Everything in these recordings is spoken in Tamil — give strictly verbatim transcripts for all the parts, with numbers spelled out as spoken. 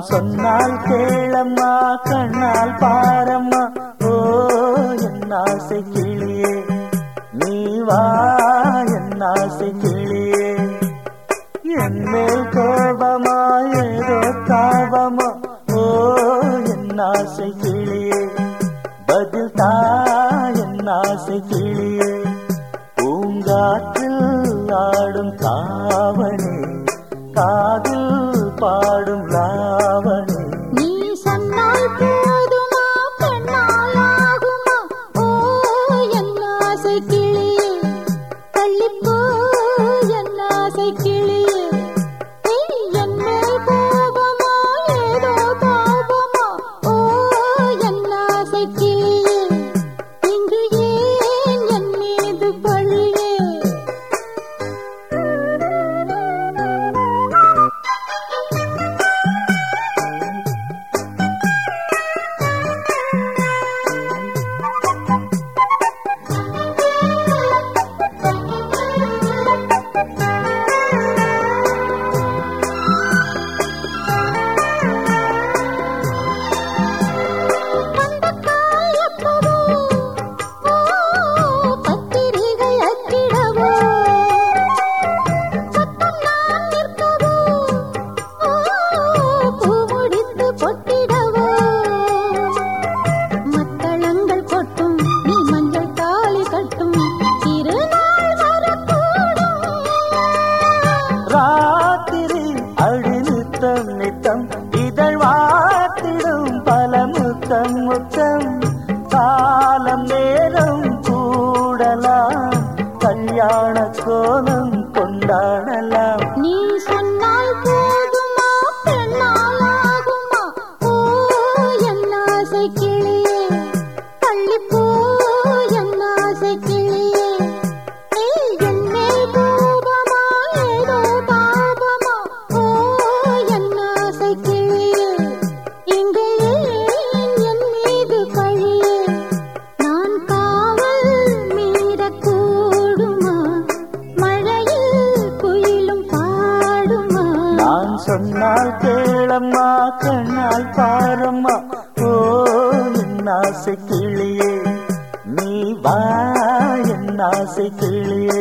சொன்னால் கேளம்மா கண்ணால் பாரம்மா ஓ என் ஆசை கிளியே நீ வா என் ஆசை கிளியே என் மேல் கோபமா ஏதோ தாபமா ஓ என் ஆசை கிளியே பதில் தா என் ஆசை கிளியே பூங்காற்றில் ஆடும் தாவணி காதில் பாடும் லாவணி நீ சொன்னால் போதுமா கண்ணால் ஆகுமா ஓ என் ஆசை கிளியே தள்ளிப்போ என் ஆசை கிளியே என் மேல் கோபமா ஏதோ தாபமா ஓ என் ஆசை கிளியே இங்கு ஏன் என் மீது பழியே ராத்திரி அழிநித்தம் நித்தம் இதழ் வாத்திடும் பல முத்தம் முத்தம் காலம் நேரம் கூடலாம் கல்யாண கோலம் கொண்டாடலாம் நீ சொன்னால் போதுமா பெண்ணால் ஆகுமா ஓ என் ஆசை கிளியே தள்ளிப்போ என் ஆசை கிளியே என் மேல் கோபமா ஏதோ தாபமா ஓ என் ஆசை கிளியே இங்கே என் மீது பழியே நான் காவல் மீறக்கூடுமா மழையில் குயிலும் பாடுமா நான் சொன்னால் கேளம்மா கண்ணால் பாரம்மா ஓ என் ஆசை கிளியே நீ வா என் ஆசை கிளியே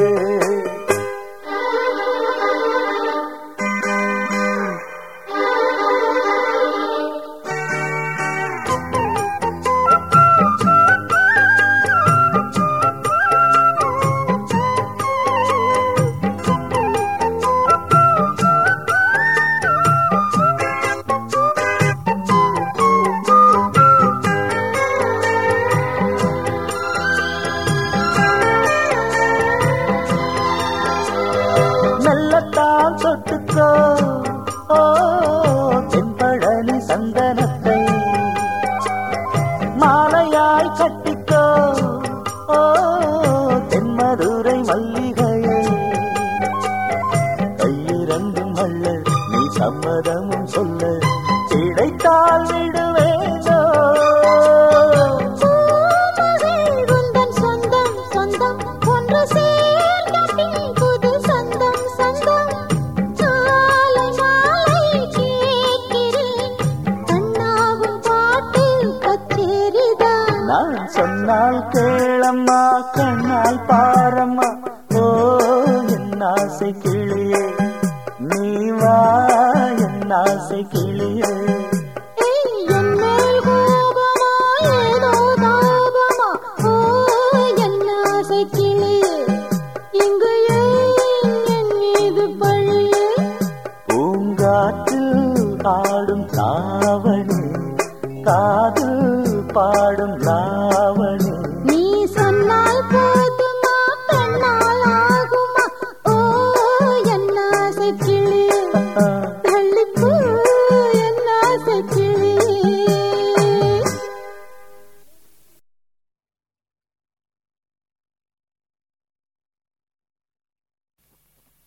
மெல்லத்தான் தொட்டுக்கோ ஓ தென்பழனி சந்தனத்தை மாலையாய் கட்டிக்கோ ஓ தென்மதுரை மல்லிகையை கையிரண்டும் அள்ள நீ சம்மதமும் சொல்ல கிடைத்தால் விடுவேதோ உந்தன் சொந்தம் சொந்தம் ஒன்று சேர்ந்தபின் புது சொந்தம் சொந்தம் மாலை மாலை கேட்கிறேன் கண்ணாவும் பாட்டு கச்சேரிதான் நான் சொன்னால் கேளம்மா கண்ணால் பாரம்மா ஓ என் ஆசை கிளியே நீ வா என் ஆசை கிளியே